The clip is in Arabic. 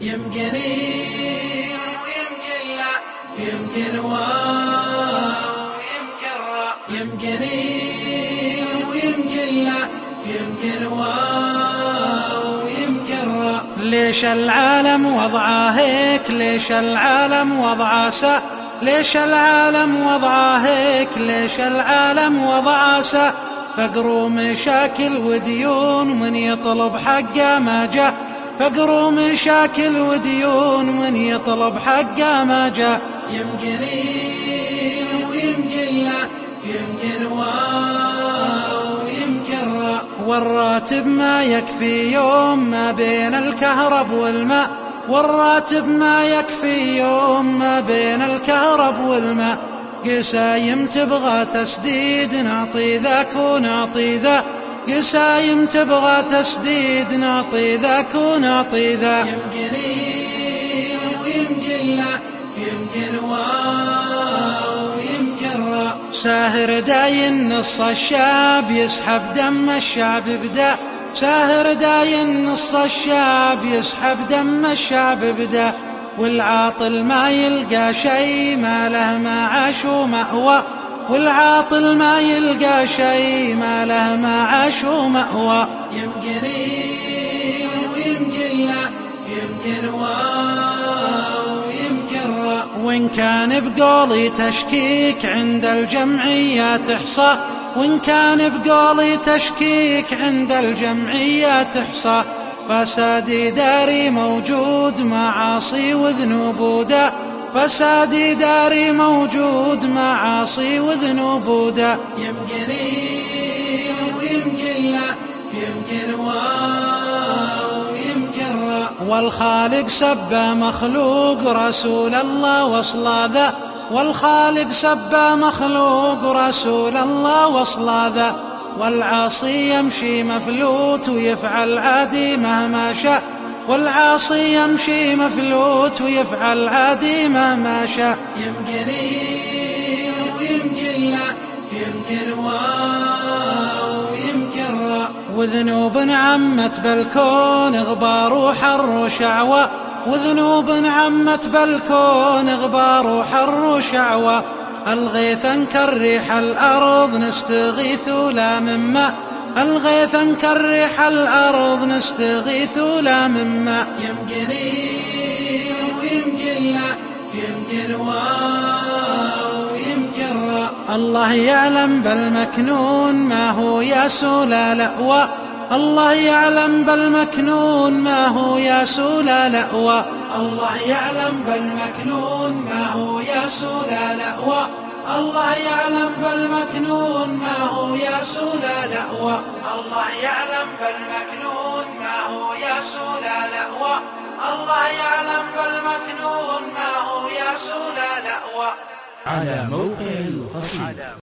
يمكن ويمكن لا، يمكن واو ويمكن راء، يمكن ويمكن لا، يمكن واو ويمكن راء. ليش العالم وضعه هيك؟ ليش العالم وضعه سا؟ ليش العالم وضعه هيك؟ ليش العالم وضعه سا؟ فقر ومشاكل وديون، من يطلب حقه ما جاء. فقر ومشاكل وديون، من يطلب حقه ما جاء. يمكن ويمكن لا، يمكن واو ويمكن راء. والراتب ما يكفي يوم ما بين الكهرب والماء. والراتب ما يكفي يوم ما بين الكهرب والماء. قسايم تبغى تسديد، نعطي ذاك ونعطي ذا. قسايم تبغى تسديد، نعطي ذاك ونعطي ذا. يمكن ويمكن لا، يمكن واو ويمكن راء. ساهر داين نص الشعب، يسحب دم الشعب بدا. ساهر داين نص الشعب، يسحب دم الشعب بدا. والعاطل ما يلقى شي، ما له معاش ومأوى. والعاطل ما يلقى شي، ما له معاش ومأوى. يمكن ويمكن لا، يمكن واو ويمكن راء. وإن كان بقولي تشكيك عند الجمعيات إحصاء. وإن كان بقولي تشكيك عند الجمعيات إحصاء. فساد إداري موجود، معاصي وذنوب ودا. فساد إداري موجود، معاصي وذنوب ودا. يمكن ويمكن لا، يمكن واو ويمكن راء. والخالق سب مخلوق، رسول الله وصل ذا. والخالق سب مخلوق، رسول الله وصل ذا. والعاصي يمشي مفلوت، ويفعل عادي مهما شاء. والعاصي يمشي مفلوت، ويفعل عادي مهما شاء. يمكن ويمكن لا، يمكن واو ويمكن راء. وذنوب عمت بالكون، غبار وحر وشعوى. وذنوب عمت بالكون، غبار وحر وشعوى. الغيث انكر ريح الأرض، نستغيث لا من ماء. الغيث انكر ريح الأرض، نستغيث لا من ماء. يمكن ويمكن لا، يمكن واو ويمكن راء. الله يعلم بالمكنون ما هو ياسو لا لأوى. الله يعلم بالمكنون ما هو ياسو لا لأوى. الله يعلم بالمكنون ما هو ياسو لا لأوى. الله يعلم بالمكنون ما هو ياسو لا لأوى. الله يعلم بالمكنون ما هو ياسو لا لأوى. الله يعلم بالمكنون ما هو ياسو لا لأوى. على موقع القصيد.